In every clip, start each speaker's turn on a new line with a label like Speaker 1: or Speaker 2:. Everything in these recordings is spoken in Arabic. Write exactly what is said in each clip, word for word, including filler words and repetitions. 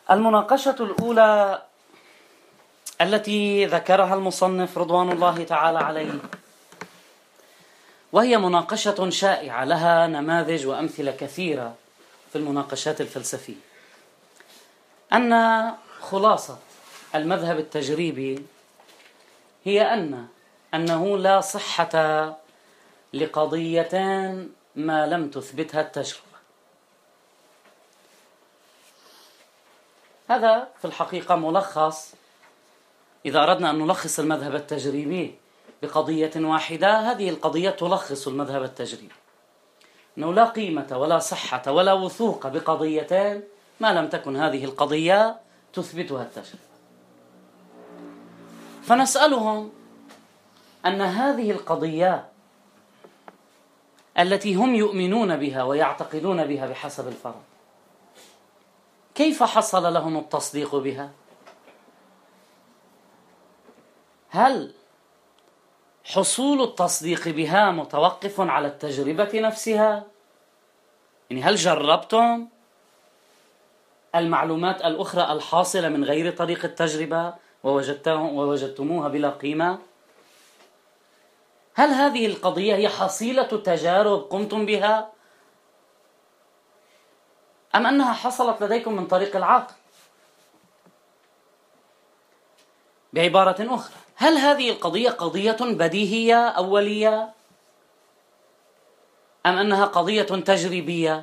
Speaker 1: المناقشة الأولى التي ذكرها المصنف رضوان الله تعالى عليه، وهي مناقشة شائعة لها نماذج وأمثلة كثيرة في المناقشات الفلسفية، أن خلاصة المذهب التجريبي هي أن أنه لا صحة لقضيتان ما لم تثبتها التجربة. هذا في الحقيقة ملخص، إذا أردنا أن نلخص المذهب التجريبي بقضية واحدة، هذه القضية تلخص المذهب التجريبي، أنه لا قيمة ولا صحة ولا وثوق بقضيتين ما لم تكن هذه القضية تثبتها التجربة. فنسألهم أن هذه القضية التي هم يؤمنون بها ويعتقدون بها بحسب الفرض، كيف حصل لهم التصديق بها؟ هل حصول التصديق بها متوقف على التجربة نفسها؟ يعني هل جربتم المعلومات الأخرى الحاصلة من غير طريق التجربة ووجدتموها بلا قيمة؟ هل هذه القضية هي حصيلة تجارب قمتم بها؟ أم أنها حصلت لديكم من طريق العقل؟ بعبارة أخرى، هل هذه القضية قضية بديهية أولية أم أنها قضية تجريبية؟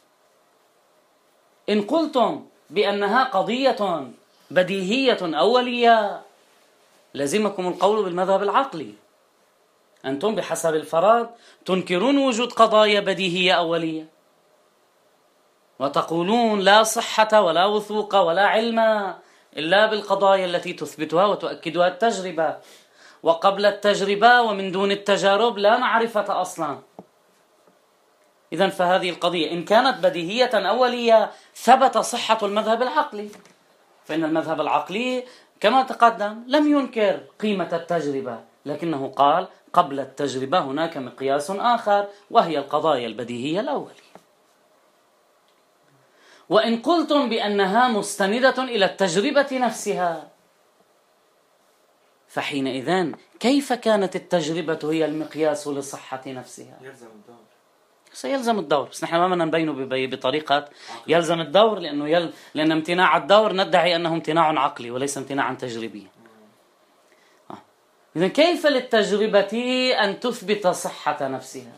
Speaker 1: إن قلتم بأنها قضية بديهية أولية لزمكم القول بالمذهب العقلي، أنتم بحسب الفرض تنكرون وجود قضايا بديهية أولية وتقولون لا صحة ولا وثوق ولا علم إلا بالقضايا التي تثبتها وتؤكدها التجربة، وقبل التجربة ومن دون التجارب لا معرفة أصلا. إذن فهذه القضية إن كانت بديهية أولية ثبت صحة المذهب العقلي، فإن المذهب العقلي كما تقدم لم ينكر قيمة التجربة، لكنه قال قبل التجربة هناك مقياس آخر وهي القضايا البديهية الأولية. وإن قلتم بأنها مستندة إلى التجربة نفسها، فحينئذ كيف كانت التجربة هي المقياس لصحة نفسها؟
Speaker 2: يلزم الدور.
Speaker 1: سيلزم الدور، بس نحن ما بدنا نبينه بطريقة يلزم الدور، لأنه يل... لأن امتناع الدور ندعي أنه امتناع عقلي وليس امتناعا تجريبيا. آه. إذن كيف للتجربة أن تثبت صحة نفسها؟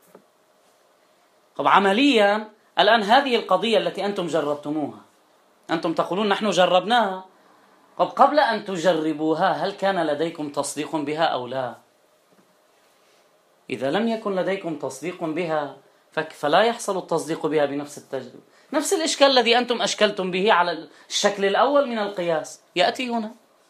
Speaker 1: طب عمليا الآن هذه القضية التي أنتم جربتموها، أنتم تقولون نحن جربناها، طب قبل أن تجربوها هل كان لديكم تصديق بها أو لا؟ إذا لم يكن لديكم تصديق بها فلا يحصل التصديق بها بنفس التجربة. نفس الإشكال الذي أنتم أشكلتم به على الشكل الأول من القياس يأتي هنا.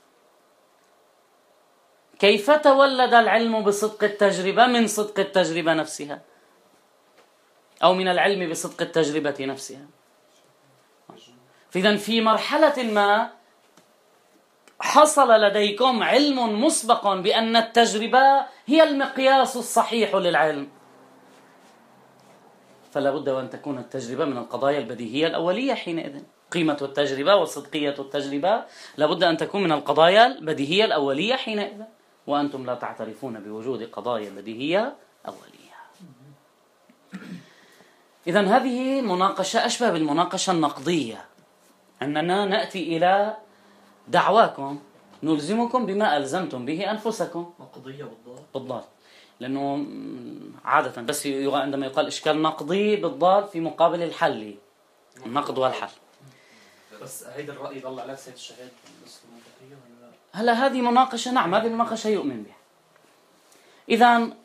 Speaker 1: كيف تولد العلم بصدق التجربة من صدق التجربة نفسها، أو من العلم بصدق التجربة نفسها؟ فإذا في مرحلة ما حصل لديكم علم مسبق بأن التجربة هي المقياس الصحيح للعلم، فلا بد وأن تكون التجربة من القضايا البديهية الأولية. حينئذ قيمة التجربة وصدقية التجربة لا بد أن تكون من القضايا البديهية الأولية حينئذ، وأنتم لا تعترفون بوجود قضايا بديهية أولية. إذن هذه مناقشة أشبه بالمناقشة النقدية، أننا نأتي إلى دعواكم نلزمكم بما ألزمتم به أنفسكم.
Speaker 2: نقضية بالضال
Speaker 1: بالضال، لأنه عادة بس عندما يقال إشكال نقضي بالضال في مقابل الحل، النقد والحل.
Speaker 2: بس هيدا الرأي ضل على سيد الشهاد المنطقية ولا؟
Speaker 1: هلا هذه مناقشة، نعم هذه مناقشة يؤمن بها. إذن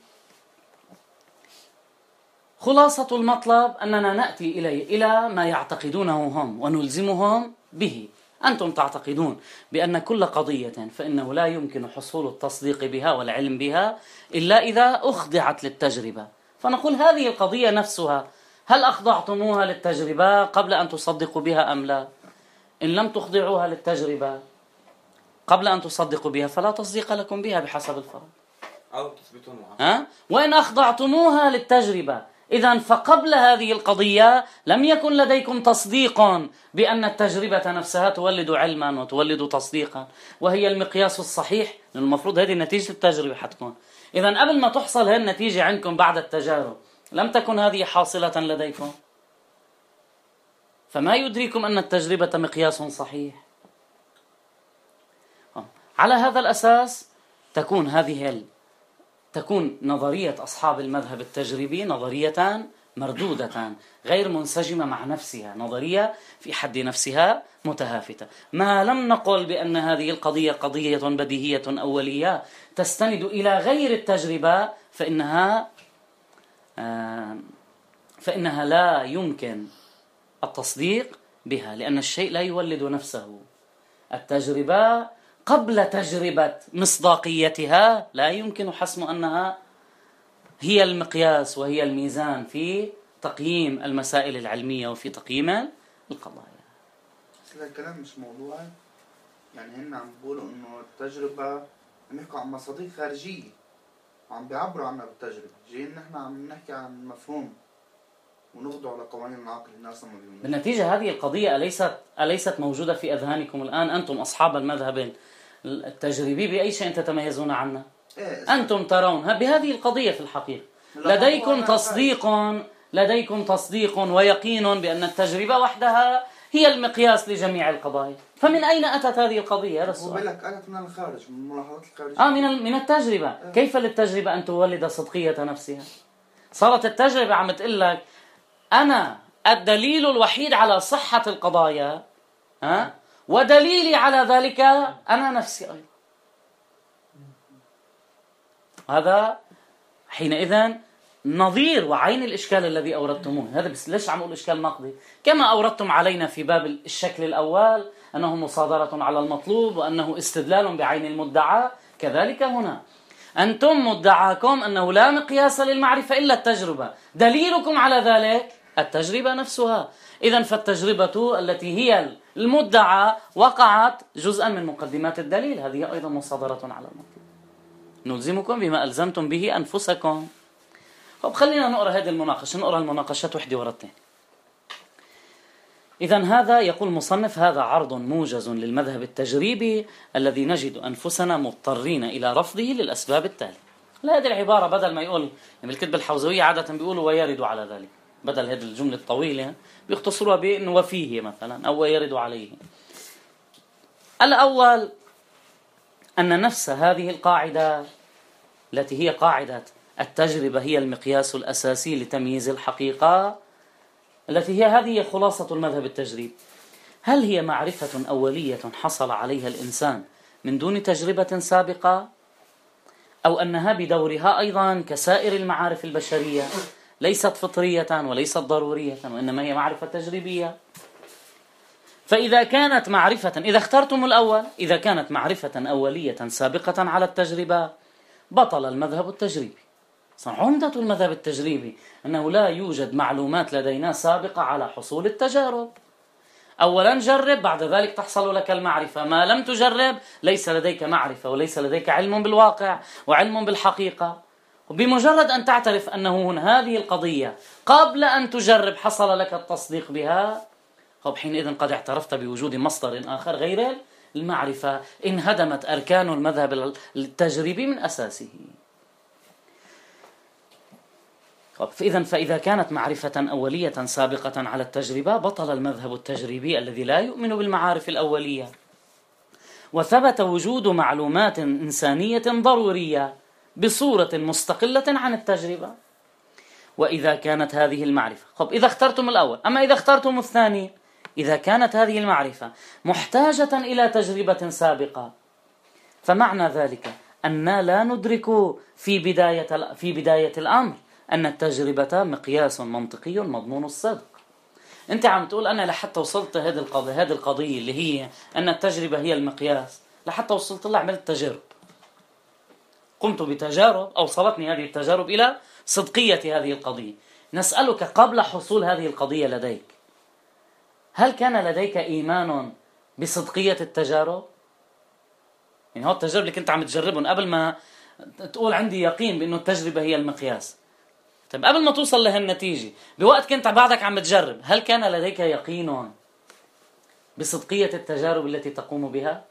Speaker 1: خلاصة المطلب أننا نأتي إليه إلى ما يعتقدونه هم ونلزمهم به. أنتم تعتقدون بأن كل قضية فإنه لا يمكن حصول التصديق بها والعلم بها إلا إذا أخضعت للتجربة، فنقول هذه القضية نفسها هل أخضعتموها للتجربة قبل أن تصدقوا بها أم لا؟ إن لم تخضعوها للتجربة قبل أن تصدقوا بها فلا تصديق لكم بها بحسب الفرض،
Speaker 2: أو تثبتونها.
Speaker 1: ها؟ وإن أخضعتموها للتجربة إذن فقبل هذه القضية لم يكن لديكم تصديق بأن التجربة نفسها تولد علما وتولد تصديقا، وهي المقياس الصحيح، لأن المفروض هذه نتيجة التجربة حتكون. إذن قبل ما تحصل هذه النتيجة عندكم بعد التجارب لم تكن هذه حاصلة لديكم، فما يدريكم أن التجربة مقياس صحيح. على هذا الأساس تكون هذه ال... تكون نظرية أصحاب المذهب التجريبي نظرية مردودة غير منسجمة مع نفسها، نظرية في حد نفسها متهافتة. ما لم نقل بأن هذه القضية قضية بديهية أولية تستند إلى غير التجربة فإنها آه فإنها لا يمكن التصديق بها، لأن الشيء لا يولد نفسه. التجربة قبل تجربة مصداقيتها لا يمكن حسم أنها هي المقياس وهي الميزان في تقييم المسائل العلمية وفي تقييم القضايا.
Speaker 3: بس الكلام مش موضوعي، يعني هن عم بيقولوا إنه التجربة عم يحكوا عن مصادر خارجية وعم بيعبروا عنها بالتجربة، جايين نحن عم نحكي عن مفهوم ونخضع لقوانين العقل. الناس ما بيؤمنوا.
Speaker 1: بالنتيجة هذه القضية أليست أليست موجودة في أذهانكم الآن أنتم أصحاب المذهب التجريبي؟ بأي شيء تتميزون عنه؟
Speaker 3: إيه
Speaker 1: أنتم ترون بهذه القضية في الحقيقة لديكم تصديق لديكم تصديق ويقين بأن التجربة وحدها هي المقياس لجميع القضايا. فمن أين أتت هذه القضية؟ هذا السؤال.
Speaker 3: لك أتت من الخارج، من الملاحظات الخارجية.
Speaker 1: آه من من التجربة. آه. كيف للتجربة أن تولد صدقية نفسها؟ صارت التجربة عم تقول لك أنا الدليل الوحيد على صحة القضايا، ها أه؟ ودليلي على ذلك أنا نفسي أيضا. هذا حينئذ نظير وعين الإشكال الذي أوردتموه. هذا بس ليش عم أقول إشكال نقدي؟ كما أوردتم علينا في باب الشكل الأول أنه مصادرة على المطلوب وأنه استدلال بعين المدعى، كذلك هنا أنتم مدعاكم أنه لا مقياس للمعرفة إلا التجربة، دليلكم على ذلك التجربة نفسها. إذن فالتجربة التي هي المدعى وقعت جزءا من مقدمات الدليل، هذه أيضا مصادرة على المطلوب. نلزمكم بما ألزمتم به أنفسكم. طب خلينا نقرأ هذه المناقشة، نقرأ المناقشات وحدة ورا الثانية. إذن هذا يقول مصنف هذا عرض موجز للمذهب التجريبي الذي نجد أنفسنا مضطرين إلى رفضه للأسباب التالية. لا هذه العبارة بدل ما يقول يعني الكتب الحوزوية عادة بيقولوا ويرد على ذلك، بدل هذه الجملة الطويلة بيختصروها بأنه وفيه مثلا أو ويرد عليه. الأول أن نفس هذه القاعدة التي هي قاعدة التجربة هي المقياس الأساسي لتمييز الحقيقة، التي هي هذه خلاصة المذهب التجريبي، هل هي معرفة أولية حصل عليها الإنسان من دون تجربة سابقة، أو أنها بدورها أيضا كسائر المعارف البشرية ليست فطرية وليست ضرورية وإنما هي معرفة تجريبية؟ فإذا كانت معرفة، إذا اخترتم الأول، إذا كانت معرفة أولية سابقة على التجربة بطل المذهب التجريبي. عمدة المذهب التجريبي أنه لا يوجد معلومات لدينا سابقة على حصول التجارب. أولا جرب، بعد ذلك تحصل لك المعرفة. ما لم تجرب ليس لديك معرفة وليس لديك علم بالواقع وعلم بالحقيقة. وبمجرد أن تعترف أنه هنا هذه القضية قبل أن تجرب حصل لك التصديق بها، طب حينئذ قد اعترفت بوجود مصدر آخر غير المعرفة، انهدمت أركان المذهب التجريبي من أساسه. فإذا فإذا كانت معرفة أولية سابقة على التجربة بطل المذهب التجريبي الذي لا يؤمن بالمعارف الأولية، وثبت وجود معلومات إنسانية ضرورية بصورة مستقلة عن التجربة. وإذا كانت هذه المعرفة، طب إذا اخترتم الأول، أما إذا اخترتم الثاني، إذا كانت هذه المعرفة محتاجة إلى تجربة سابقة، فمعنى ذلك أننا لا ندرك في بداية في بداية الأمر أن التجربة مقياس منطقي مضمون الصدق. أنت عم تقول أنا لحتى وصلت هذه القضية هذه القضية اللي هي أن التجربة هي المقياس، لحتى وصلت لها عملت تجارب، قمت بتجارب أوصلتني هذه التجارب إلى صدقية هذه القضية. نسألك قبل حصول هذه القضية لديك، هل كان لديك إيمان بصدقية التجارب؟ يعني هو التجارب اللي كنت عم تجربهم قبل ما تقول عندي يقين بأنه التجربة هي المقياس، طيب قبل ما توصل لهالنتيجة بوقت كنت بعدك عم تجرب، هل كان لديك يقين بصدقية التجارب التي تقوم بها؟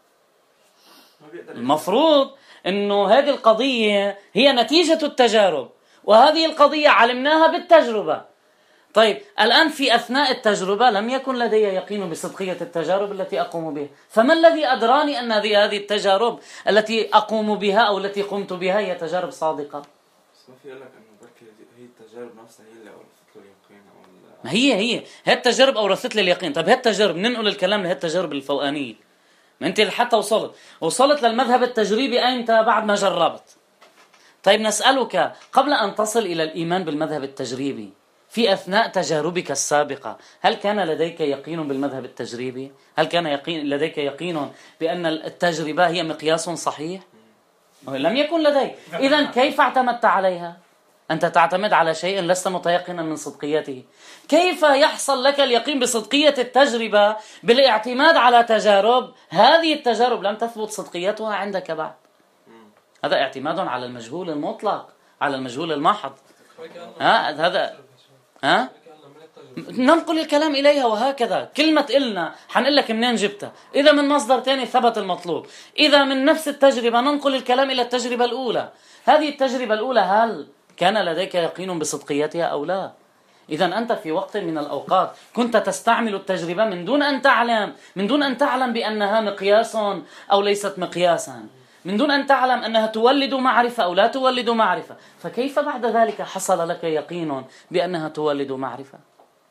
Speaker 1: المفروض انه هذه القضية هي نتيجة التجارب، وهذه القضية علمناها بالتجربة. طيب الآن في أثناء التجربة لم يكن لدي يقين بصدقية التجارب التي أقوم بها، فما الذي أدراني أن هذه التجارب التي أقوم بها أو التي قمت بها هي تجارب صادقة؟
Speaker 4: بس ما في يقول لك انه بركي هي التجارب نفسها هي اللي اورثت له اليقين او
Speaker 1: ما هي هي هي التجارب أورثت لي اليقين. طيب هي التجارب ننقل الكلام لهي التجارب الفوقانية، ما أنت حتى وصلت وصلت للمذهب التجريبي أنت بعد ما جربت. طيب نسألك قبل أن تصل إلى الإيمان بالمذهب التجريبي في أثناء تجاربك السابقة هل كان لديك يقين بالمذهب التجريبي؟ هل كان يقين لديك يقين بأن التجربة هي مقياس صحيح؟ لم يكن لديك. إذن كيف اعتمدت عليها؟ أنت تعتمد على شيء لست متيقنا من صدقيته. كيف يحصل لك اليقين بصدقية التجربة بالاعتماد على تجارب هذه التجارب لم تثبت صدقيتها عندك بعد؟ هذا اعتماد على المجهول المطلق، على المجهول المحض. ها هذا ها ننقل الكلام إليها وهكذا. كلمة إلنا حنقول لك منين جبتها، إذا من مصدر تاني ثبت المطلوب، إذا من نفس التجربة ننقل الكلام إلى التجربة الأولى. هذه التجربة الأولى هل كان لديك يقين بصدقيتها أو لا؟ إذا أنت في وقت من الأوقات كنت تستعمل التجربة من دون أن تعلم من دون أن تعلم بأنها مقياس أو ليست مقياسا، من دون أن تعلم أنها تولد معرفة أو لا تولد معرفة، فكيف بعد ذلك حصل لك يقين بأنها تولد معرفة؟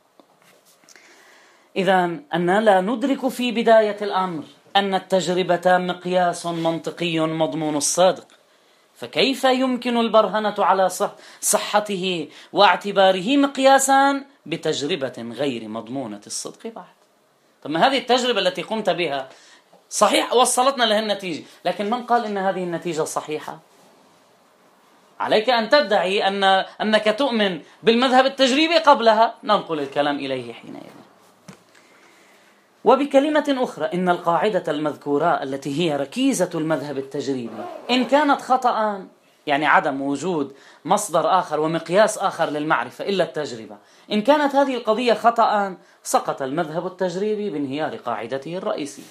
Speaker 1: إذن أننا لا ندرك في بداية الأمر أن التجربة مقياس منطقي مضمون الصدق، فكيف يمكن البرهنة على صح صحته واعتباره مقياسا بتجربة غير مضمونة الصدق بعد؟ طب ما هذه التجربة التي قمت بها صحيح وصلتنا لها النتيجة، لكن من قال إن هذه النتيجة صحيحة؟ عليك أن تدعي أن أنك تؤمن بالمذهب التجريبي قبلها، ننقل الكلام إليه حينئذ. وبكلمة أخرى إن القاعدة المذكورة التي هي ركيزة المذهب التجريبي إن كانت خطأ، يعني عدم وجود مصدر آخر ومقياس آخر للمعرفة إلا التجربة، إن كانت هذه القضية خطأ سقط المذهب التجريبي بانهيار قاعدته الرئيسية.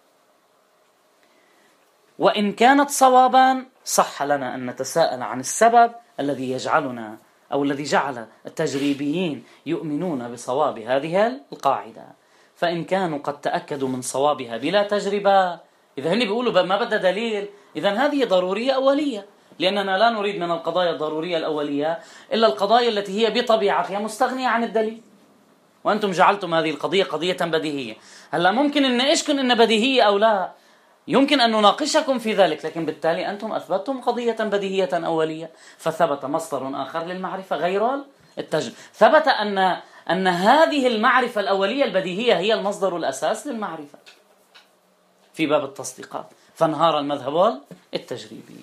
Speaker 1: وإن كانت صوابا صح لنا أن نتساءل عن السبب الذي يجعلنا أو الذي جعل التجريبيين يؤمنون بصواب هذه القاعدة. فإن كانوا قد تأكدوا من صوابها بلا تجربة، إذا هن بيقولوا ما بدأ دليل، إذن هذه ضرورية أولية، لأننا لا نريد من القضايا الضرورية الأولية إلا القضايا التي هي بطبيعتها مستغنية عن الدليل، وأنتم جعلتم هذه القضية قضية بديهية. هلا ممكن أن نناقشكم إن بديهية أو لا، يمكن أن نناقشكم في ذلك، لكن بالتالي أنتم أثبتتم قضية بديهية أولية، فثبت مصدر آخر للمعرفة غير التجربة. ثبت أن أن هذه المعرفة الأولية البديهية هي المصدر الأساس للمعرفة في باب التصديقات، فانهار المذهب التجريبي.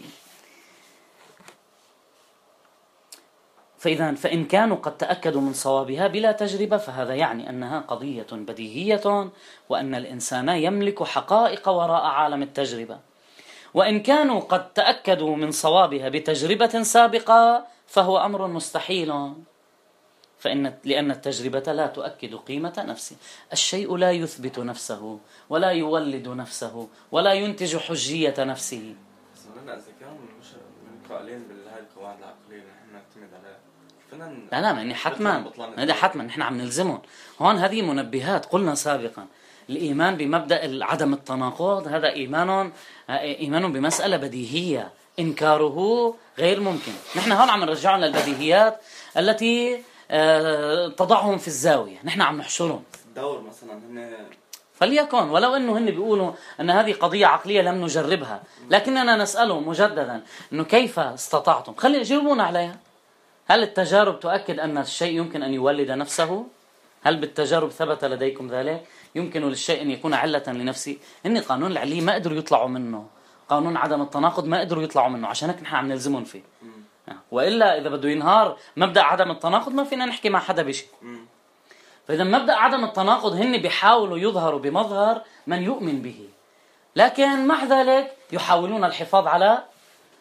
Speaker 1: فإذا فإن كانوا قد تأكدوا من صوابها بلا تجربة فهذا يعني أنها قضية بديهية، وأن الإنسان يملك حقائق وراء عالم التجربة. وإن كانوا قد تأكدوا من صوابها بتجربة سابقة فهو أمر مستحيل، فإن لأن التجربة لا تؤكد قيمة نفسه. الشيء لا يثبت نفسه ولا يولد نفسه ولا ينتج حجية نفسه.
Speaker 4: إذا كانوا مش قائلين بهاي القواعد العقلية اللي نحن نعتمد عليها،
Speaker 1: لا لا يعني حتما هذا حتما نحن عم نلزمهم. هون هذه منبهات. قلنا سابقا الإيمان بمبدأ عدم التناقض هذا إيمان إيمان بمسألة بديهية، إنكاره غير ممكن. نحن هون عم نرجعهم للبديهيات التي تضعهم في الزاوية، نحن عم نحشرهم.
Speaker 4: دور مثلا هن
Speaker 1: فليكن ولو أنه هن بيقولوا أن هذه قضية عقلية لم نجربها، لكننا نسألهم مجددا أنه كيف استطعتم؟ خلي يجاوبونا عليها. هل التجارب تؤكد أن الشيء يمكن أن يولد نفسه؟ هل بالتجارب ثبت لديكم ذلك؟ يمكن للشيء أن يكون علة لنفسه؟ إن قانون العلي ما قدروا يطلعوا منه، قانون عدم التناقض ما قدروا يطلعوا منه، عشان هيك نحن عم نلزمهم فيه. وإلا إذا بده ينهار مبدأ عدم التناقض ما فينا نحكي مع حدا بشيء. فإذا مبدأ عدم التناقض هن بيحاولوا يظهروا بمظهر من يؤمن به، لكن مع ذلك يحاولون الحفاظ على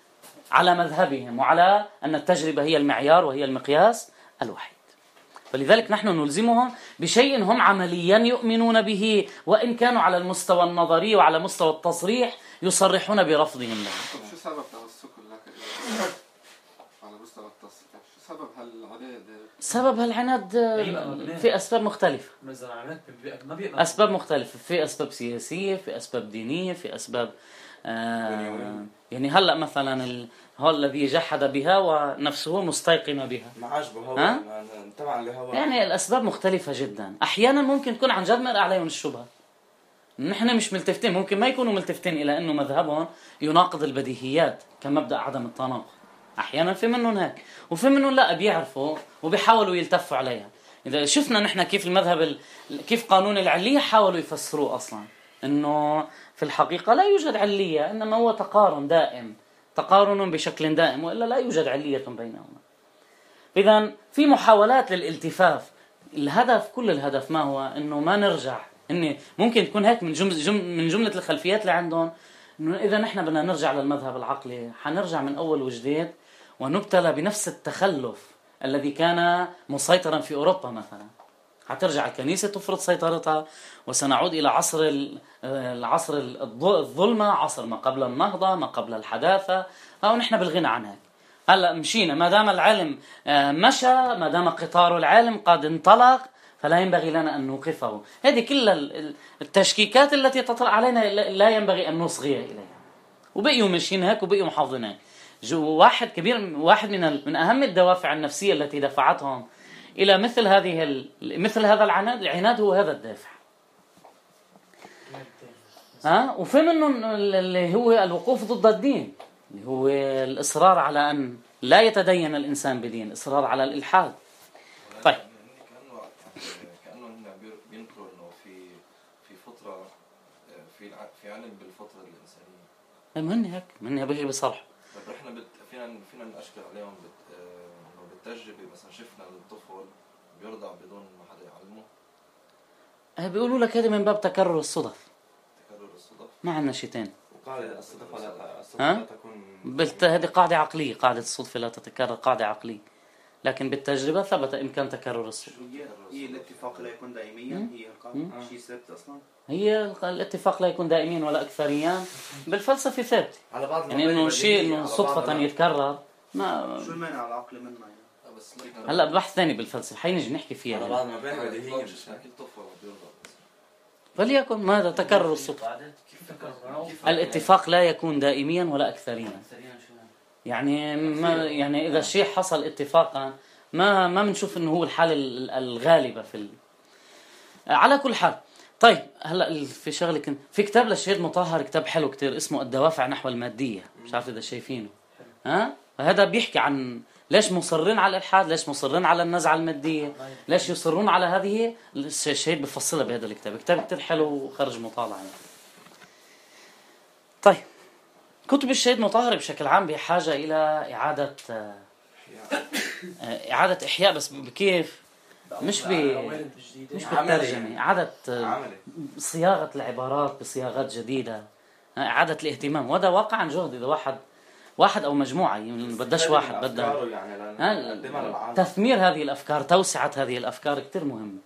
Speaker 1: على مذهبهم وعلى أن التجربة هي المعيار وهي المقياس الوحيد. فلذلك نحن نلزمهم بشيء هم عمليا يؤمنون به، وإن كانوا على المستوى النظري وعلى مستوى التصريح يصرحون برفضهم له.
Speaker 5: شو سبب تمسك لك على مستوى التصريح؟ شو سبب هالعناد؟
Speaker 1: سبب هالعناد في أسباب مختلفة. أسباب مختلفة، في أسباب سياسية، في أسباب دينية، في أسباب آه يعني هلأ مثلا ال... هو الذي جحد بها ونفسه مستيقن بها،
Speaker 4: ما عجبه هو طبعا لهوا.
Speaker 1: يعني الأسباب مختلفة جدا. أحيانا ممكن تكون عن جد مرأة عليهم الشبهة، نحن مش ملتفتين، ممكن ما يكونوا ملتفتين إلى أنه مذهبهم يناقض البديهيات كمبدأ عدم التناقض. أحيانا في منهم هيك، وفي منهم لا بيعرفوا وبيحاولوا يلتفوا عليها. إذا شفنا نحن كيف المذهب ال... كيف قانون العلية حاولوا يفسروه أصلا، أنه في الحقيقة لا يوجد علية، إنما هو تقارن دائم، تقارن بشكل دائم، وإلا لا يوجد علية بينهما. إذن في محاولات للالتفاف. الهدف، كل الهدف ما هو؟ إنه ما نرجع، إن ممكن تكون هيك من جملة جم من جملة الخلفيات اللي عندهم، إنه إذا نحن بدنا نرجع للمذهب العقلي حنرجع من أول وجديد ونبتلى بنفس التخلف الذي كان مسيطرا في أوروبا مثلا. حترجع الكنيسة تفرض سيطرتها، وسنعود إلى عصر العصر الظلمة، عصر ما قبل النهضة، ما قبل الحداثة، أو نحن بالغنى عن هيك. هلا مشينا، ما دام العلم مشى، ما دام قطار العلم قد انطلق، فلا ينبغي لنا أن نوقفه. هذه كل التشكيكات التي تطرأ علينا لا ينبغي أن نصغي إليها. وبقيوا ماشيين هيك وبقيوا محافظين هيك. واحد كبير، واحد من من أهم الدوافع النفسية التي دفعتهم إلى مثل هذه مثل هذا العناد، العناد هو هذا الدافع. ها وفي منه اللي هو الوقوف ضد الدين، اللي هو الإصرار على أن لا يتدين الإنسان بدين، إصرار على الإلحاد. طيب
Speaker 5: كأنه كأنه هن بينكروا إنه في في فطرة، في في علم بالفطرة الإنسانية.
Speaker 1: من هيك من هيك بصراحة.
Speaker 5: طيب إحنا بت فينا فينا نشكل عليهم بت إنه بالتجربة مثلا شفنا الطفل بيرضع بدون ما حدا يعلمه.
Speaker 1: بيقولوا لك هذا من باب تكرر الصدف.
Speaker 5: تكرر الصدف.
Speaker 1: ما عندنا شيئين.
Speaker 4: وقاعدة الصدف ولا الصدف
Speaker 1: ها؟
Speaker 4: لا تكون.
Speaker 1: بلت هذه قاعدة عقلية، قاعدة الصدفة لا تتكرر، قاعدة عقلية. لكن بالتجربة ثبت إمكان تكرر الصدف.
Speaker 3: هي الاتفاق لا يكون دائميا، هي القاعدة شيء ثابت أصلا.
Speaker 1: هي الاتفاق لا يكون دائميا ولا أكثريا، بالفلسفة ثابت.
Speaker 4: على بعض
Speaker 1: يعني إنه شيء إنه صدفة يتكرر ما.
Speaker 3: شو المانع على العقل منها يعني؟
Speaker 1: هلا بحث ثاني بالفلسفة حينجي نحكي فيها.
Speaker 4: على بعض ما بين بديهيين.
Speaker 5: كل طفل بيرضع.
Speaker 1: فليكن ماذا تكرر الصدفة. الاتفاق لا يكون دائميا ولا أكثريا. يعني ما يعني إذا الشيء حصل اتفاقا ما ما بنشوف إنه هو الحالة الغالبة في ال... على كل حال. طيب هلا في شغله كن... في كتاب للشهيد مطهر، كتاب حلو كتير اسمه الدوافع نحو المادية، مش عارف إذا شايفينه. ها فهذا بيحكي عن ليش مصرين على الإلحاد، ليش مصرين على النزعة المادية، ليش يصرون على هذه. الشهيد بفصلها بهذا الكتاب، كتاب كتير حلو وخرج مطالعة. طيب كتب الشهيد مطهر بشكل عام بحاجة إلى إعادة إعادة إحياء، بس بكيف؟ مش ب مش بالترجمة، إعادة صياغة العبارات بصياغات جديدة، إعادة الاهتمام. وهذا واقعا جهد. إذا واحد واحد أو مجموعة، يعني بدش واحد، بدها يعني تثمير هذه الأفكار، توسعة هذه الأفكار كتير مهمة.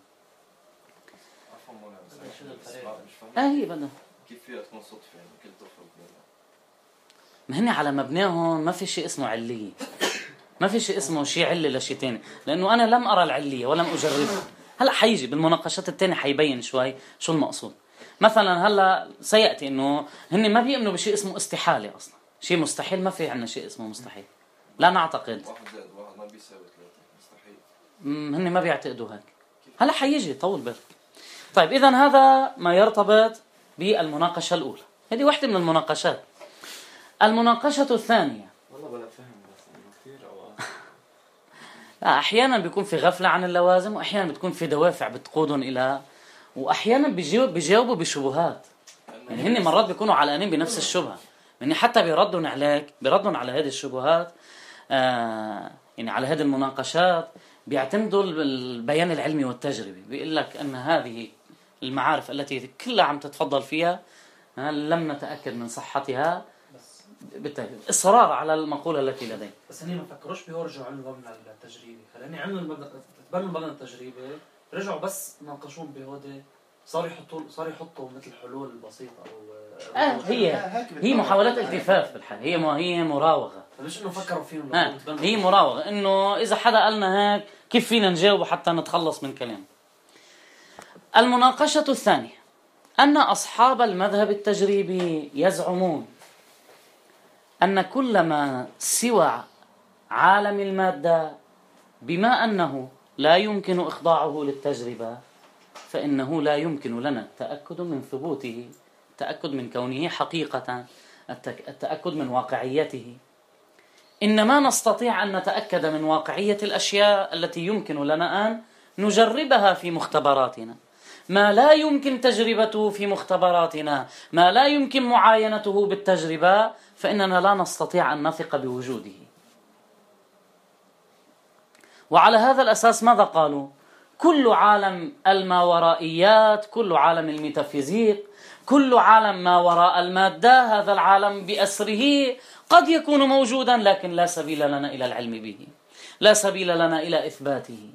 Speaker 1: آه هي بدها
Speaker 5: كيف فيها تكون صدفة يعني كل طفل
Speaker 1: ما هن على مبناهم ما في شيء اسمه علية، ما في شيء اسمه شيء علة لشيء تاني، لأنه أنا لم أرى العلية ولم أجربها. هلأ حيجي بالمناقشات التانية حيبين شوي شو المقصود. مثلا هلأ سيأتي إنه هن ما بيؤمنوا بشيء اسمه استحالة أصلا، شيء مستحيل ما في عنا شيء اسمه مستحيل، لا نعتقد.
Speaker 5: واحد زائد واحد ما بيساوي ثلاثة، مستحيل.
Speaker 1: هن ما بيعتقدوا هيك. هلأ حيجي طول بالك. طيب إذن هذا ما يرتبط بالمناقشة الأولى، هذه واحدة من المناقشات. المناقشة الثانية
Speaker 4: والله بلا فهم بس إنه كثير أوقات.
Speaker 1: لا أحيانا بيكون في غفلة عن اللوازم، وأحيانا بتكون في دوافع بتقودهم إلى، وأحيانا بيجاوب بيجاوبوا بشبهات. يعني هن مرات بيكونوا علقانين بنفس الشبهة، يعني حتى بيردون عليك بيردون على هذه الشبهات، آه يعني على هذه المناقشات بيعتمدوا البيان العلمي والتجربي. بيقول لك أن هذه المعارف التي كلها عم تتفضل فيها لم نتأكد من صحتها، بالتالي إصرار على المقولة التي لديه.
Speaker 2: بس هني ما فكروش بيرجعوا عن المبنى التجريبي، خليني عملوا المبنى تبنوا المبنى التجريبي، رجعوا بس ناقشون بهودي، صار يحطوا صار يحطوا مثل حلول بسيطة أو
Speaker 1: آه هي هي محاولات التفاف بالحال، هي هي مراوغة.
Speaker 2: مش إنه فكروا فيهم.
Speaker 1: آه هي مراوغة، إنه إذا حدا قالنا هيك كيف فينا نجاوب حتى نتخلص من كلام. المناقشة الثانية أن أصحاب المذهب التجريبي يزعمون أن كل ما سوى عالم المادة بما أنه لا يمكن إخضاعه للتجربة فإنه لا يمكن لنا التأكد من ثبوته، التأكد من كونه حقيقة، التأكد من واقعيته. إنما نستطيع أن نتأكد من واقعية الأشياء التي يمكن لنا أن نجربها في مختبراتنا. ما لا يمكن تجربته في مختبراتنا، ما لا يمكن معاينته بالتجربة، فإننا لا نستطيع أن نثق بوجوده. وعلى هذا الأساس ماذا قالوا؟ كل عالم الماورائيات، كل عالم الميتافيزيق، كل عالم ما وراء المادة، هذا العالم بأسره قد يكون موجودا لكن لا سبيل لنا إلى العلم به، لا سبيل لنا إلى إثباته.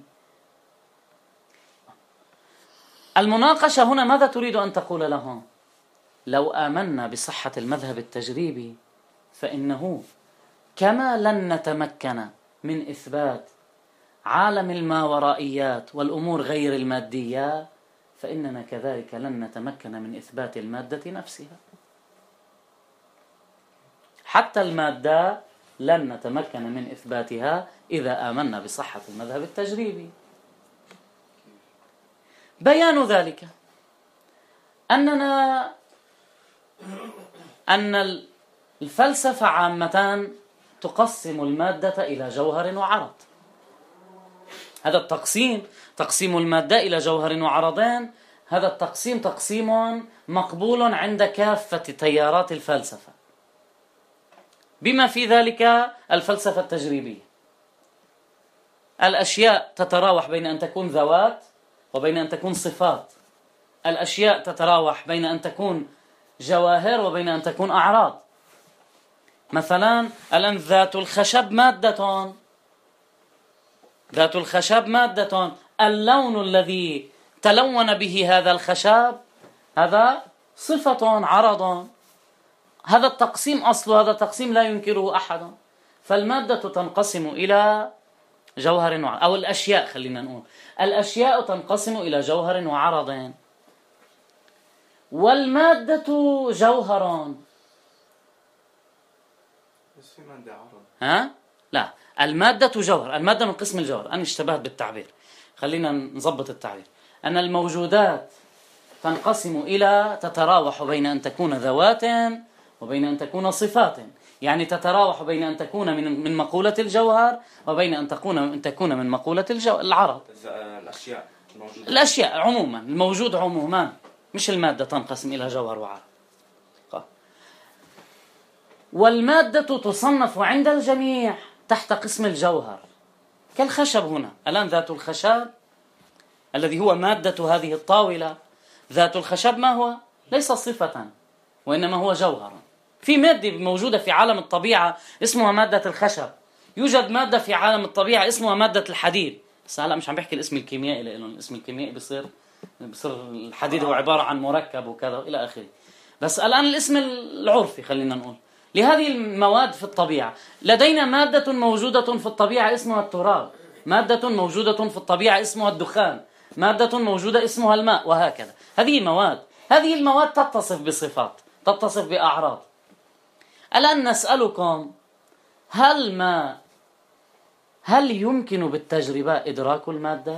Speaker 1: المناقشة هنا ماذا تريد أن تقول لهم؟ لو آمنا بصحة المذهب التجريبي فإنه كما لن نتمكن من إثبات عالم الماورائيات والأمور غير المادية فإننا كذلك لن نتمكن من إثبات المادة نفسها. حتى المادة لن نتمكن من إثباتها إذا آمنا بصحة المذهب التجريبي. بيان ذلك أننا أن الفلسفة عامة تقسم المادة إلى جوهر وعرض. هذا التقسيم، تقسيم المادة إلى جوهر وعرضين، هذا التقسيم تقسيم مقبول عند كافة تيارات الفلسفة، بما في ذلك الفلسفة التجريبية. الأشياء تتراوح بين أن تكون ذوات وبين أن تكون صفات. الأشياء تتراوح بين أن تكون جواهر وبين أن تكون أعراض. مثلا الآن ذات الخشب مادة، ذات الخشب مادة، اللون الذي تلون به هذا الخشب هذا صفة عرض. هذا التقسيم أصل، هذا التقسيم لا ينكره أحد. فالمادة تنقسم إلى جوهر وعرض، أو الأشياء خلينا نقول الأشياء تنقسم إلى جوهر وعرضين. والمادة جوهر.
Speaker 4: بس في مادة عرض.
Speaker 1: ها؟ لا، المادة جوهر، المادة من قسم الجوهر. أنا اشتبهت بالتعبير، خلينا نضبط التعبير. أن الموجودات تنقسم إلى تتراوح بين أن تكون ذوات وبين أن تكون صفات، يعني تتراوح بين أن تكون من من مقولة الجوهر وبين أن تكون أن تكون من مقولة الجو... العرض.
Speaker 4: الأشياء الموجودة.
Speaker 1: الأشياء عموما، الموجود عموما، مش المادة تنقسم إلى جوهر وعرض. والمادة تصنف عند الجميع تحت قسم الجوهر، كالخشب هنا. الآن ذات الخشب الذي هو مادة هذه الطاولة، ذات الخشب ما هو؟ ليس صفة وإنما هو جوهر. في مادة موجودة في عالم الطبيعة اسمها مادة الخشب، يوجد مادة في عالم الطبيعة اسمها مادة الحديد. بس هلا مش عم بحكي الاسم الكيميائي لأنه الاسم الكيميائي بيصير بيصير الحديد هو عبارة عن مركب وكذا إلى آخره. بس الآن الاسم العرفي خلينا نقول لهذه المواد في الطبيعة. لدينا مادة موجودة في الطبيعة اسمها التراب، مادة موجودة في الطبيعة اسمها الدخان، مادة موجودة اسمها الماء، وهكذا. هذه مواد، هذه المواد تتصف بصفات، تتصف بأعراض. الآن نسألكم، هل ما هل يمكن بالتجربة إدراك المادة؟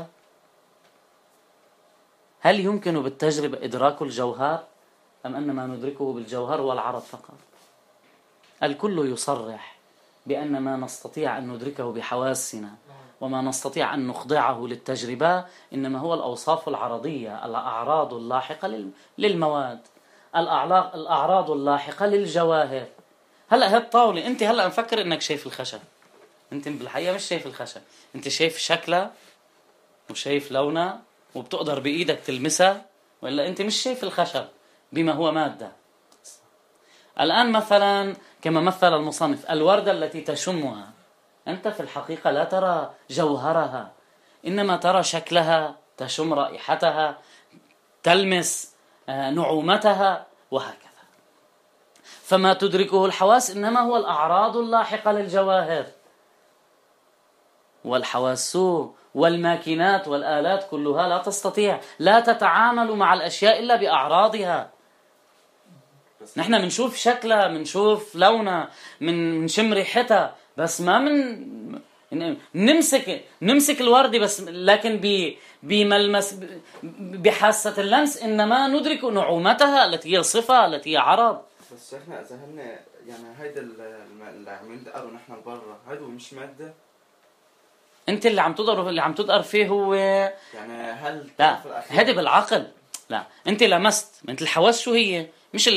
Speaker 1: هل يمكن بالتجربة إدراك الجوهر؟ أم أن ما ندركه بالجوهر هو العرض فقط؟ الكل يصرح بأن ما نستطيع أن ندركه بحواسنا وما نستطيع أن نخضعه للتجربة إنما هو الأوصاف العرضية، الأعراض اللاحقة للمواد، الأعراض اللاحقة للجواهر. هلأ هي الطاولة، أنت هلأ مفكر إنك شايف الخشب، أنت بالحقيقة مش شايف الخشب، أنت شايف شكله وشايف لونه وبتقدر بإيدك تلمسه، وإلا أنت مش شايف الخشب بما هو مادة. الآن مثلا كما مثل المصنف الوردة التي تشمها، أنت في الحقيقة لا ترى جوهرها، إنما ترى شكلها، تشم رائحتها، تلمس نعومتها وهكذا. فما تدركه الحواس إنما هو الأعراض اللاحقة للجواهر، والحواس والماكينات والآلات كلها لا تستطيع، لا تتعامل مع الأشياء إلا بأعراضها. نحن منشوف شكلها، منشوف لونها، من منشم ريحتها، بس ما من نمسك نمسك الوردة بس، لكن بملمس بحاسة اللمس إنما ندرك نعومتها التي هي صفة، التي هي عرض.
Speaker 4: بس احنا اذا هن يعني هيدا اللي عم يندقروا نحن برا هيدا مش ماده.
Speaker 1: انت اللي عم تدقر اللي عم تدقر فيه هو
Speaker 4: يعني هل
Speaker 1: لا هذا بالعقل. لا انت لمست، انت الحواس شو هي؟ مش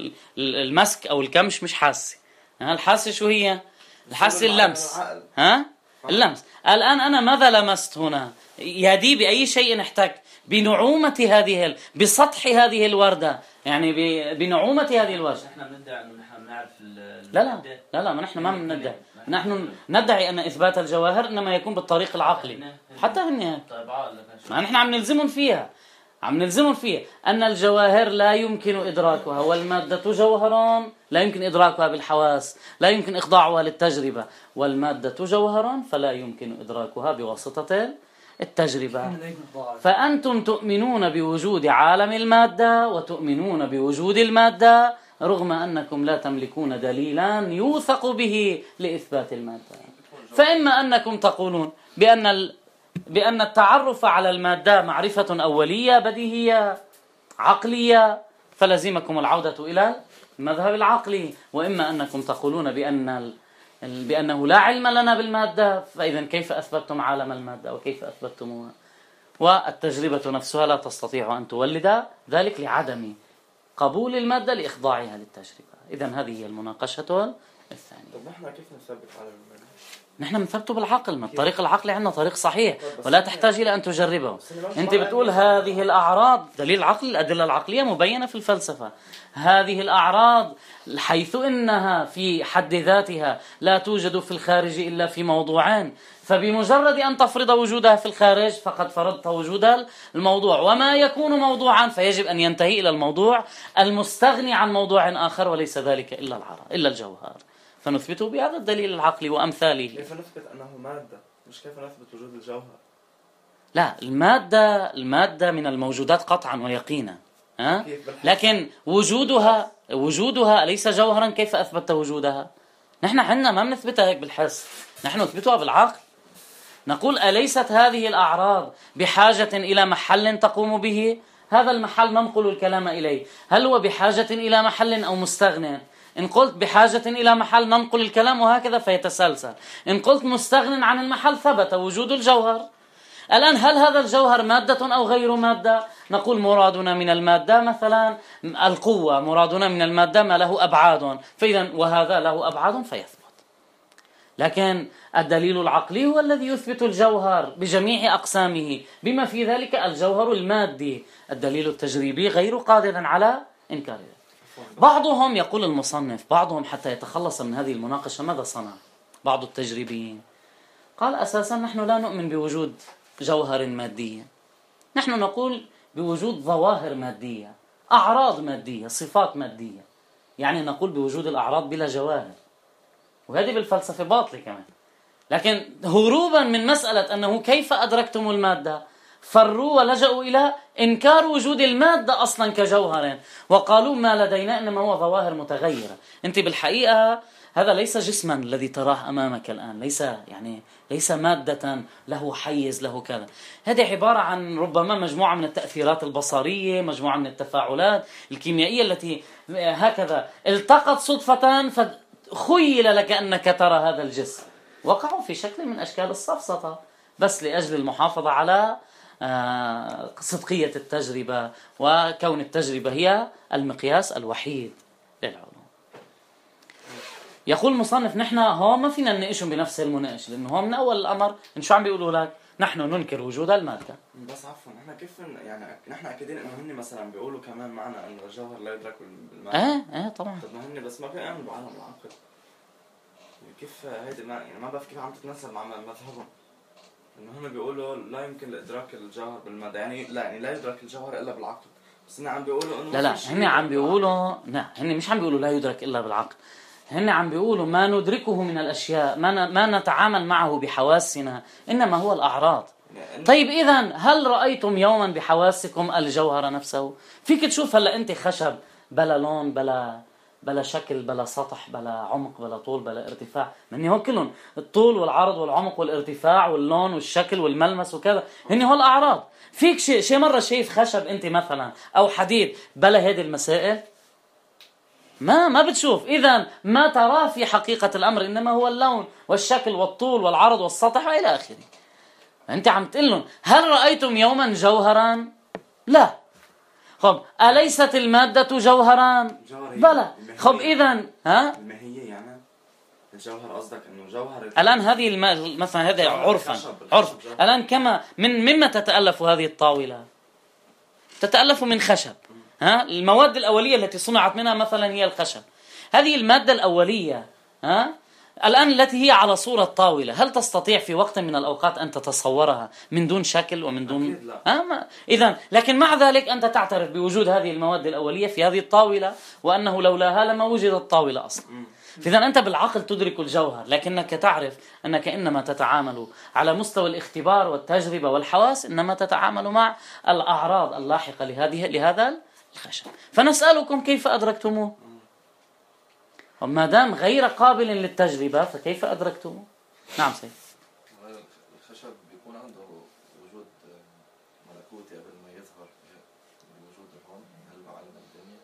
Speaker 1: المسك او الكمش، مش حاسه. الحاسه شو هي؟ الحاسه اللمس. ها اللمس. الان انا ماذا لمست هنا؟ يدي باي شيء احتك؟ بنعومه هذه ال... بسطح هذه الورده، يعني ب... بنعومه هذه الورده.
Speaker 2: احنا بندعي انه نحن بنعرف ال...
Speaker 1: لا لا لا لا ما نحن ما بندعي، نحن ندعي ان اثبات الجواهر انما يكون بالطريق العقلي. حتى هن
Speaker 2: طيب عقل
Speaker 1: ما نحن عم نلزمهم فيها، عم نلزمهم فيها ان الجواهر لا يمكن ادراكها، والماده جوهر لا يمكن ادراكها بالحواس، لا يمكن اخضاعها للتجربه، والماده جوهر فلا يمكن ادراكها بواسطه التجربة. فأنتم تؤمنون بوجود عالم المادة وتؤمنون بوجود المادة رغم أنكم لا تملكون دليلا يوثق به لإثبات المادة. فإما أنكم تقولون بأن ال... بأن التعرف على المادة معرفة أولية بديهية عقلية، فلزمكم العودة إلى المذهب العقلي، وإما أنكم تقولون بأن ال... بأنه لا علم لنا بالمادة، فإذا كيف أثبتتم عالم المادة وكيف أثبتتموها؟ والتجربة نفسها لا تستطيع أن تولد ذلك لعدم قبول المادة لإخضاعها للتجربة. إذن هذه هي المناقشة الثانية.
Speaker 4: طب نحن كيف نثبت عالم المادة؟
Speaker 1: نحن نثبته بالعقل، من الطريق العقلي عندنا طريق صحيح ولا تحتاج إلى أن تجربه. أنت بتقول هذه الأعراض، دليل العقل، الأدلة العقلية مبينة في الفلسفة. هذه الأعراض حيث إنها في حد ذاتها لا توجد في الخارج إلا في موضوعين، فبمجرد أن تفرض وجودها في الخارج فقد فرضت وجود الموضوع، وما يكون موضوعا فيجب أن ينتهي إلى الموضوع المستغني عن موضوع آخر، وليس ذلك إلا العرض إلا الجوهر، فنثبته بهذا الدليل العقلي وأمثاله.
Speaker 4: كيف نثبت أنه مادة؟ مش كيف نثبت وجود الجوهر؟
Speaker 1: لا، المادة المادة من الموجودات قطعا ويقينا، ها؟ لكن وجودها وجودها ليس جوهرا. كيف أثبت وجودها؟ نحن عندنا ما بنثبتها هيك بالحس، نحن نثبتها بالعقل. نقول أليست هذه الأعراض بحاجة إلى محل تقوم به؟ هذا المحل ننقل الكلام إليه، هل هو بحاجة إلى محل أو مستغنى؟ إن قلت بحاجة إلى محل ننقل الكلام وهكذا فيتسلسل. إن قلت مستغن عن المحل ثبت وجود الجوهر. الآن هل هذا الجوهر مادة أو غير مادة؟ نقول مرادنا من المادة مثلا القوة، مرادنا من المادة ما له أبعاد، فإذا وهذا له أبعاد فيثبت. لكن الدليل العقلي هو الذي يثبت الجوهر بجميع أقسامه بما في ذلك الجوهر المادي. الدليل التجريبي غير قادر على إنكار ذلك. بعضهم يقول المصنف، بعضهم حتى يتخلص من هذه المناقشة ماذا صنع؟ بعض التجريبيين قال أساسا نحن لا نؤمن بوجود جوهر مادية، نحن نقول بوجود ظواهر مادية، أعراض مادية، صفات مادية، يعني نقول بوجود الأعراض بلا جواهر. وهذه بالفلسفة باطلة كمان. لكن هروبا من مسألة أنه كيف أدركتم المادة فروا ولجأوا إلى إنكار وجود المادة أصلا كجوهر، وقالوا ما لدينا إنما هو ظواهر متغيرة. أنت بالحقيقة هذا ليس جسما الذي تراه أمامك الآن، ليس يعني ليس مادة له حيز له كذا. هذه عبارة عن ربما مجموعة من التأثيرات البصرية، مجموعة من التفاعلات الكيميائية التي هكذا التقت صدفة فخيل لك أنك ترى هذا الجسم. وقعوا في شكل من أشكال السفسطة بس لأجل المحافظة على صدقية التجربة وكون التجربة هي المقياس الوحيد للعلوم. يقول المصنف نحن هو ما فينا نناقشهم بنفس المناقشة، لأنه هو من أول الأمر إن شو عم بيقولوا لك نحن ننكر وجود المادة.
Speaker 4: بس عفوا نحن كيف يعني نحن اكيدين انه هن مثلا بيقولوا كمان معنا انه الجوهر لا يدرك بالمادة.
Speaker 1: ايه ايه طبعا.
Speaker 4: طب ما هن بس ما بيؤمنوا بعالم العقل. كيف هيدي ما يعني ما بعرف كيف عم تتناسب مع مذهبهم. انه هم بيقولوا لا يمكن ادراك الجوهر بالمادة، يعني لا يعني لا يدرك الجوهر الا بالعقل. بس هن عم بيقولوا انه
Speaker 1: لا لا هن عم بيقولوا لا هن مش عم بيقولوا لا يدرك الا بالعقل. هن عم بيقولوا ما ندركه من الاشياء، ما ما نتعامل معه بحواسنا، انما هو الاعراض. طيب اذا هل رايتم يوما بحواسكم الجوهر نفسه؟ فيك تشوف هلا انت خشب بلا لون بلا بلا شكل بلا سطح بلا عمق بلا طول بلا ارتفاع، من هو كلهم الطول والعرض والعمق والارتفاع واللون والشكل والملمس وكذا، هن هو الاعراض. فيك شيء شيء مره شايف خشب انت مثلا او حديد بلا هذه المسائل؟ ما ما بتشوف. اذا ما تراه في حقيقه الامر انما هو اللون والشكل والطول والعرض والسطح والى اخره. انت عم تقول لهم هل رايتم يوما جوهرا؟ لا. خب اليست الماده جوهرا؟ بلى. خب اذا ها
Speaker 4: الماهيه يعني الجوهر قصدك انه جوهر
Speaker 1: الان هذه الم... مثلا هذا عرفا عرف الان كما من مما تتالف هذه الطاوله؟ تتالف من خشب. ها المواد الاوليه التي صنعت منها مثلا هي الخشب. هذه الماده الاوليه ها الان التي هي على صوره طاوله، هل تستطيع في وقت من الاوقات ان تتصورها من دون شكل ومن دون ها ما... اذا لكن مع ذلك انت تعترف بوجود هذه المواد الاوليه في هذه الطاوله وانه لولاها لما وجدت الطاوله اصلا. إذا أنت بالعقل تدرك الجوهر، لكنك تعرف أنك إنما تتعامل على مستوى الاختبار والتجربة والحواس، إنما تتعامل مع الأعراض اللاحقة لهذه لهذا الخشب. فنسألكم كيف أدركتموه؟ وما دام غير قابل للتجربة فكيف أدركتموه؟ نعم سيد.
Speaker 5: الخشب بيكون عنده وجود ملكوتي قبل ما يظهر بوجود هون هلا على الدنيا.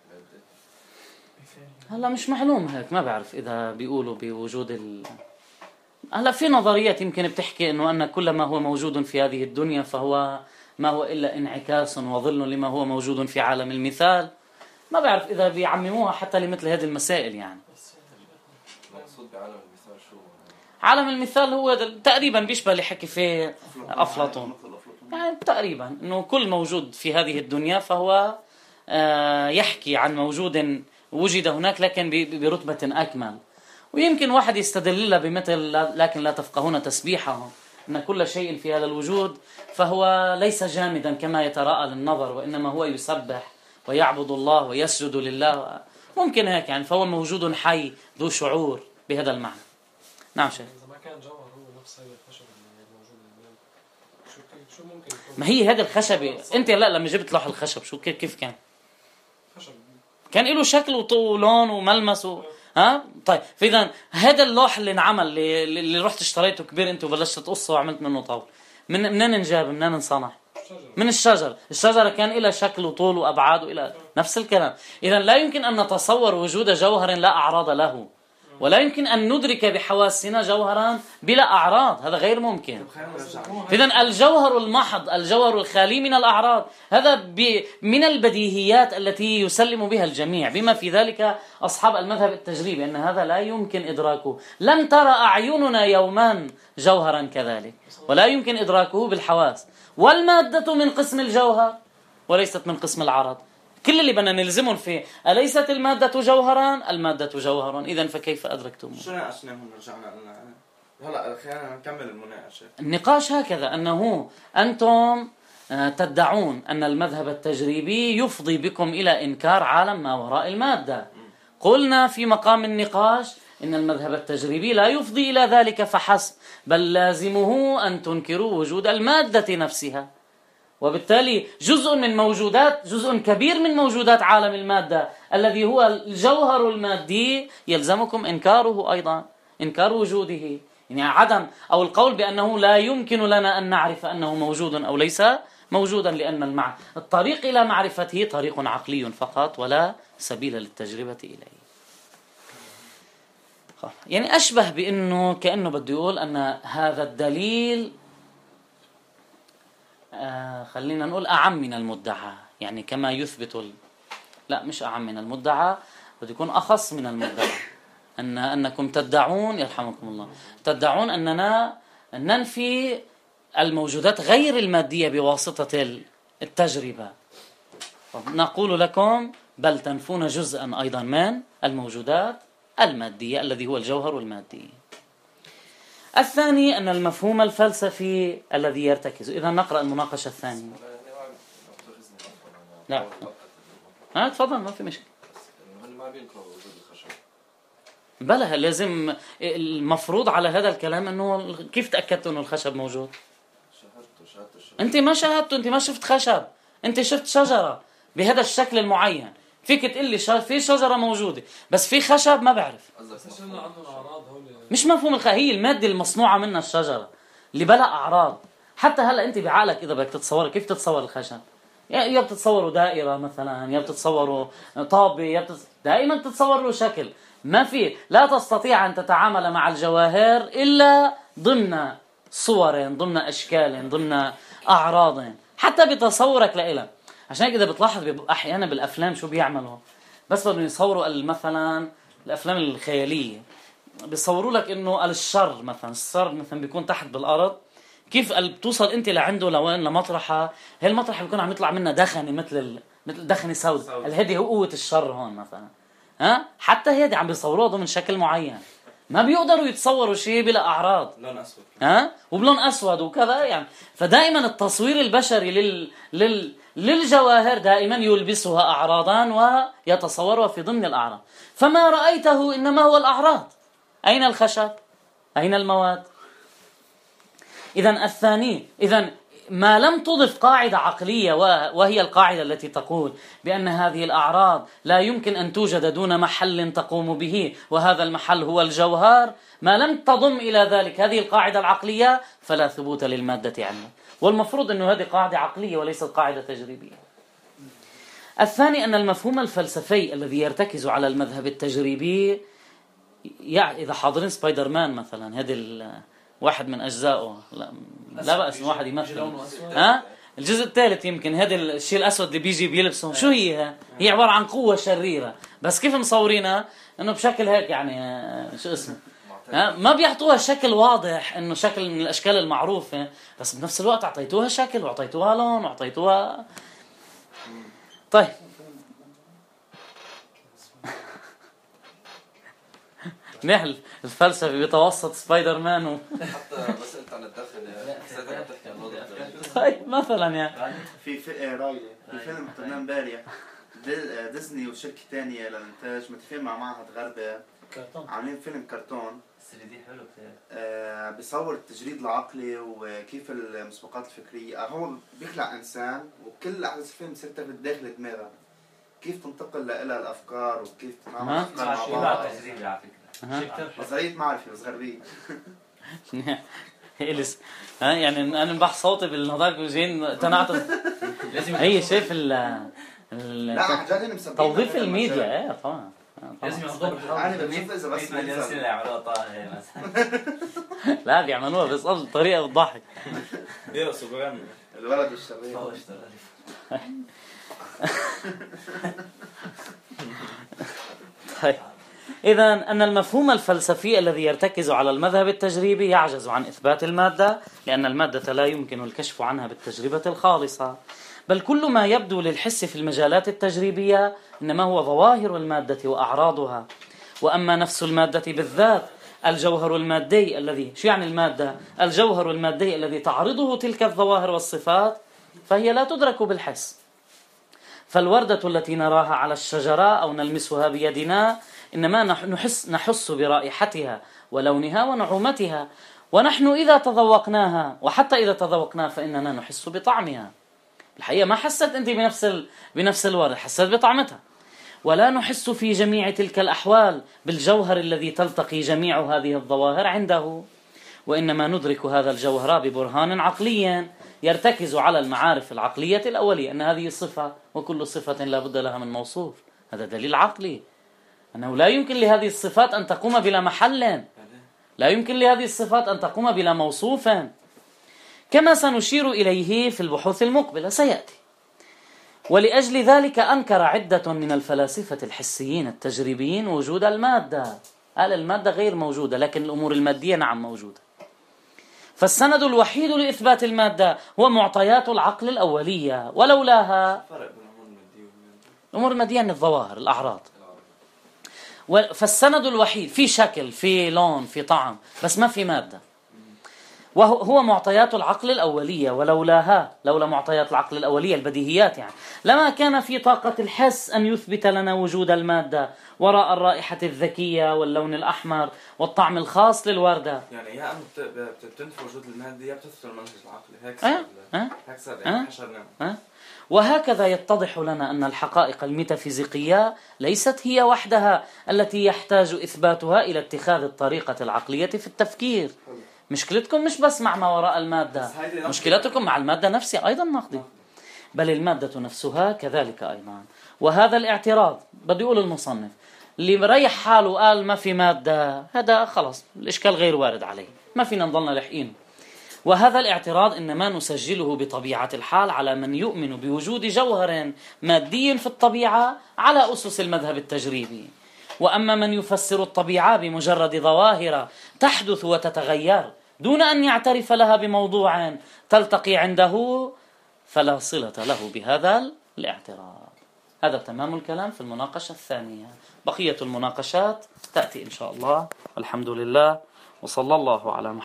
Speaker 1: هلا مش معلوم هيك، ما بعرف إذا بيقولوا بوجود ال... هلا في نظريات يمكن بتحكي إنه أن كل ما هو موجود في هذه الدنيا فهو ما هو إلا انعكاس وظل لما هو موجود في عالم المثال. ما بعرف إذا بيعمموها حتى لمثل هذه المسائل. يعني
Speaker 5: المقصود بعالم المثال شو؟
Speaker 1: عالم المثال هو تقريبا بيشبه اللي حكي فيه أفلاطون، يعني تقريبا إنه كل موجود في هذه الدنيا فهو يحكي عن موجود وجد هناك لكن برتبة أكمل. ويمكن واحد يستدل له بمثل لكن لا تفقهون تسبيحه، أن كل شيء في هذا الوجود فهو ليس جامدا كما يتراءى للنظر، وإنما هو يسبح ويعبد الله ويسجد لله. ممكن هيك يعني، فهو موجود حي ذو شعور بهذا المعنى. نعم شيخ.
Speaker 6: إذا ما كان جوهر هو نفس هي الخشب الموجود الآن، شو شو ممكن يكون؟
Speaker 1: ما هي هذا الخشبة أنت لا لما جبت لوح الخشب شو كيف كان؟
Speaker 6: خشب
Speaker 1: كان له شكل ولون وملمس و... ها طيب. فاذا هذا اللوح اللي انعمل اللي, اللي رحت اشتريته كبير انت وبلشت تقصه وعملت منه طاوله، من منين انجاب؟ منين انصنع؟ من الشجر. الشجره كان لها شكل وطول وابعاد والى نفس الكلام. اذا لا يمكن ان نتصور وجود جوهر لا اعراض له، ولا يمكن ان ندرك بحواسنا جوهرا بلا اعراض، هذا غير ممكن. اذا الجوهر المحض الجوهر الخالي من الاعراض هذا من البديهيات التي يسلم بها الجميع، بما في ذلك اصحاب المذهب التجريبي، ان هذا لا يمكن ادراكه. لم ترى اعيننا يوما جوهرا كذلك، ولا يمكن ادراكه بالحواس. والماده من قسم الجوهر وليست من قسم العرض. كل اللي بدنا نلزمهم فيه أليست المادة جوهرا؟ المادة جوهر. إذن فكيف أدركتم؟
Speaker 4: شو ناقشناهم رجعنا قلنا هلا خلينا نكمل المناقشة.
Speaker 1: النقاش هكذا، أنه أنتم تدعون أن المذهب التجريبي يفضي بكم إلى إنكار عالم ما وراء المادة. قلنا في مقام النقاش إن المذهب التجريبي لا يفضي إلى ذلك فحسب، بل لازمه أن تنكروا وجود المادة نفسها. وبالتالي جزء من موجودات جزء كبير من موجودات عالم المادة الذي هو الجوهر المادي يلزمكم إنكاره أيضا، إنكار وجوده. يعني عدم أو القول بأنه لا يمكن لنا أن نعرف أنه موجود أو ليس موجودا، لأن المعنى الطريق إلى معرفته طريق عقلي فقط ولا سبيل للتجربة إليه. يعني أشبه بأنه كأنه بده يقول أن هذا الدليل آه خلينا نقول أعم من المدعى، يعني كما يثبت ال... لا مش أعم من المدعى، بده يكون أخص من المدعى. أن أنكم تدعون يرحمكم الله تدعون أننا ننفي الموجودات غير المادية بواسطة التجربة. نقول لكم بل تنفون جزءا أيضا من الموجودات المادية الذي هو الجوهر المادي. الثاني أن المفهوم الفلسفي الذي يرتكز. إذا نقرأ المناقشة الثانية. لا ها تفضل ما في مشكلة.
Speaker 5: ما بينكروا وجود الخشب.
Speaker 1: بلى لازم المفروض على هذا الكلام انه كيف تأكدت انه الخشب موجود؟
Speaker 5: شاهدته شاهدت الشجرة.
Speaker 1: انت ما شاهدته، انت ما شفت خشب، انت شفت شجرة بهذا الشكل المعين. فيك تقول لي في شجرة موجودة بس في خشب ما بعرف.
Speaker 6: بس عندنا اعراض هول
Speaker 1: مش مفهوم الخ... هي المادة المصنوعة منها الشجرة اللي بلا أعراض. حتى هلا انت بعقلك اذا بدك تتصور كيف تتصور الخشب؟ يا بتتصوروا دائرة مثلا، يا بتتصوروا طابة، يا بتتص... دائما تتصور له شكل. ما في، لا تستطيع أن تتعامل مع الجواهر إلا ضمن صور، ضمن أشكال، ضمن أعراض، حتى بتصورك لإلها. عشان هيك إذا بتلاحظ أحيانا بالأفلام شو بيعملوا، بس بدهم يصوروا مثلا الأفلام الخيالية بيصوروا لك إنه الشر مثلا، الشر مثلا بيكون تحت بالأرض، كيف بتوصل انت لعنده لوين لمطرحه، هي المطرحه بيكون عم يطلع منها دخنه مثل ال... مثل دخنه سود، هذه هو قوه الشر هون مثلا. ها حتى هيدي عم بيصوروها ضمن شكل معين، ما بيقدروا يتصوروا شيء بلا اعراض،
Speaker 4: لون اسود
Speaker 1: ها وبلون اسود وكذا يعني. فدائما التصوير البشري لل... لل... للجواهر دائما يلبسها اعراضا ويتصورها في ضمن الاعراض. فما رايته انما هو الاعراض. اين الخشب؟ اين المواد؟ إذن الثاني، إذن ما لم تضف قاعدة عقلية وهي القاعدة التي تقول بأن هذه الأعراض لا يمكن أن توجد دون محل تقوم به، وهذا المحل هو الجوهر، ما لم تضم إلى ذلك هذه القاعدة العقلية فلا ثبوت للمادة عنها. والمفروض أن هذه قاعدة عقلية وليست قاعدة تجريبية. الثاني أن المفهوم الفلسفي الذي يرتكز على المذهب التجريبي، يعني إذا حاضرين سبايدر مان مثلا، هذه واحد من أجزائه، لا, لا بأس واحد يمثل، ها الجزء الثالث يمكن هذا الشيء الأسود اللي بيجي بيلبسه، شو هي؟ هي عبارة عن قوة شريرة، بس كيف مصورينها؟ إنه بشكل هيك يعني شو اسمه؟ ها ما بيعطوها شكل واضح إنه شكل من الأشكال المعروفة، بس بنفس الوقت أعطيتوها شكل وأعطيتوها لون وأعطيتوها. طيب نحل الفلسفة بيتوسط سبايدر مان و...
Speaker 5: حتى بس قلت عن الدخل حسيت انك بتحكي عن الوضع.
Speaker 1: طيب مثلا يعني
Speaker 3: في في رايلي في فيلم طلع امبارح ديزني وشركة تانية للإنتاج متفقين مع معهد غربي عاملين فيلم كرتون
Speaker 7: ثري دي حلو كتير.
Speaker 3: آه بيصور التجريد العقلي وكيف المسبقات الفكرية. آه هو بيخلق إنسان وكل أحداث الفيلم ستة بالداخل دماغه، كيف تنتقل لها الأفكار وكيف تتعامل أفكار مع بعض.
Speaker 7: تجريبي على فكرة.
Speaker 3: نظرية معرفة بس غربية.
Speaker 1: إليس ها يعني أنا بحث صوتي بالنهضات وجين تنعطف. هي شايف ال
Speaker 3: لا حاجات مسبقين
Speaker 1: توظيف الميديا ايه طبعا.
Speaker 2: لازم ياخذوها بالحرام.
Speaker 3: أنا بشوف إذا بس
Speaker 7: اللي يعملوها طاهي مثلا.
Speaker 1: لا بيعملوها بس طريقة بتضحك.
Speaker 4: يرقصوا بغنوا
Speaker 3: الولد والشرير.
Speaker 7: هو اشتغل.
Speaker 1: طيب إذن أن المفهوم الفلسفي الذي يرتكز على المذهب التجريبي يعجز عن إثبات المادة، لأن المادة لا يمكن الكشف عنها بالتجربة الخالصة، بل كل ما يبدو للحس في المجالات التجريبية إنما هو ظواهر المادة وأعراضها. وأما نفس المادة بالذات، الجوهر المادي الذي شو يعني المادة؟ الجوهر المادي الذي تعرضه تلك الظواهر والصفات، فهي لا تدرك بالحس. فالوردة التي نراها على الشجرة أو نلمسها بيدنا إنما نحس, نحس برائحتها ولونها ونعومتها، ونحن إذا تذوقناها وحتى إذا تذوقناها فإننا نحس بطعمها. الحقيقة ما حست أنت بنفس, ال... بنفس الوردة، حست بطعمتها. ولا نحس في جميع تلك الأحوال بالجوهر الذي تلتقي جميع هذه الظواهر عنده، وإنما ندرك هذا الجوهر ببرهان عقلي يرتكز على المعارف العقلية الأولية، أن هذه صفة وكل صفة لا بد لها من موصوف. هذا دليل عقلي أنه لا يمكن لهذه الصفات أن تقوم بلا محل، لا يمكن لهذه الصفات أن تقوم بلا موصوف، كما سنشير إليه في البحوث المقبلة سيأتي. ولأجل ذلك أنكر عدة من الفلاسفة الحسيين التجريبيين وجود المادة. قال المادة غير موجودة، لكن الأمور المادية نعم موجودة. فالسند الوحيد لإثبات المادة هو معطيات العقل الأولية، ولولاها
Speaker 4: فرق بين الأمور المادية والمادية.
Speaker 1: الأمور المادية يعني الظواهر الأعراض. فالسند الوحيد في شكل، في لون، في طعم، بس ما في مادة، وهو معطيات العقل الأولية، ولولاها لولا معطيات العقل الأولية البديهيات يعني لما كان في طاقة الحس أن يثبت لنا وجود المادة وراء الرائحة الذكية واللون الأحمر والطعم الخاص للوردة.
Speaker 4: يعني يا أما بتنفي وجود المادة يا بتثبت المنهج العقلي. هيك
Speaker 1: أه؟
Speaker 4: صار
Speaker 1: أه؟
Speaker 4: هيك صار يعني حشرنا.
Speaker 1: أه؟ وهكذا يتضح لنا أن الحقائق الميتافيزيقية ليست هي وحدها التي يحتاج إثباتها إلى اتخاذ الطريقة العقلية في التفكير. مشكلتكم مش بس مع ما وراء المادة، مشكلتكم مع المادة نفسها أيضا نقدي، بل المادة نفسها كذلك أيضا. وهذا الاعتراض بده يقول المصنف اللي مريح حاله قال ما في مادة، هذا خلص الإشكال غير وارد عليه، ما فينا نضلنا لحقين. وهذا الاعتراض إنما نسجله بطبيعة الحال على من يؤمن بوجود جوهر مادي في الطبيعة على أسس المذهب التجريبي. وأما من يفسر الطبيعة بمجرد ظواهر تحدث وتتغير دون أن يعترف لها بموضوع تلتقي عنده، فلا صلة له بهذا الاعتراض. هذا تمام الكلام في المناقشة الثانية. بقية المناقشات تأتي إن شاء الله. والحمد لله، وصلى الله على محمد.